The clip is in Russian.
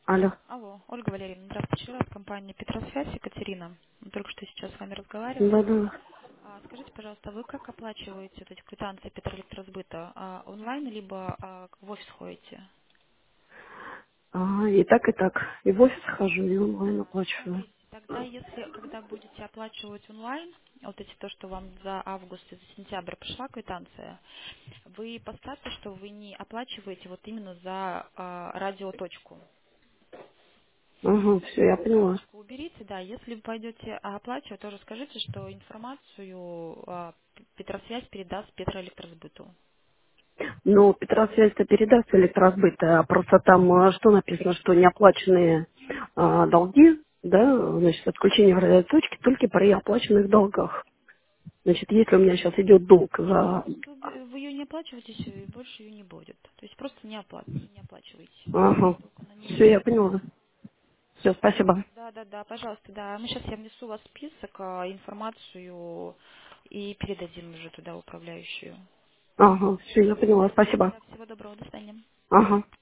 Алло. Алло, Ольга Валерьевна, здравствуйте. Еще раз компания Петросвязь, Екатерина. Мы только что сейчас с вами разговаривали. Да-да. Скажите, пожалуйста, вы как оплачиваете вот эти квитанции Петроэлектросбыта? Онлайн, либо в офис ходите? И так, и так. И в офис хожу, и онлайн оплачиваю. Смотрите, тогда если, когда будете оплачивать онлайн, вот эти то, что вам за август и за сентябрь пришла квитанция, вы поставьте, что вы не оплачиваете вот именно за радиоточку. Ага, все, я поняла. Точку уберите, да. Если вы пойдете оплачивать, тоже скажите, что информацию Петросвязь передаст Петроэлектросбыту. Ну, Петросвязь-то передаст электросбыт, а просто там что написано, что неоплаченные долги, да, значит, отключение в радиоточке только при оплаченных долгах. Значит, если у меня сейчас идет долг за... Просто вы ее не оплачиваете, всё, и больше ее не будет. То есть просто не оплачиваете. Ага, Только она не все, я вышла. поняла. Все, спасибо. Да, да, да, пожалуйста, да. Мы сейчас я внесу у вас список, информацию и передадим уже туда управляющую. Ага, все, я поняла, спасибо. Да, всего доброго, до свидания. Ага.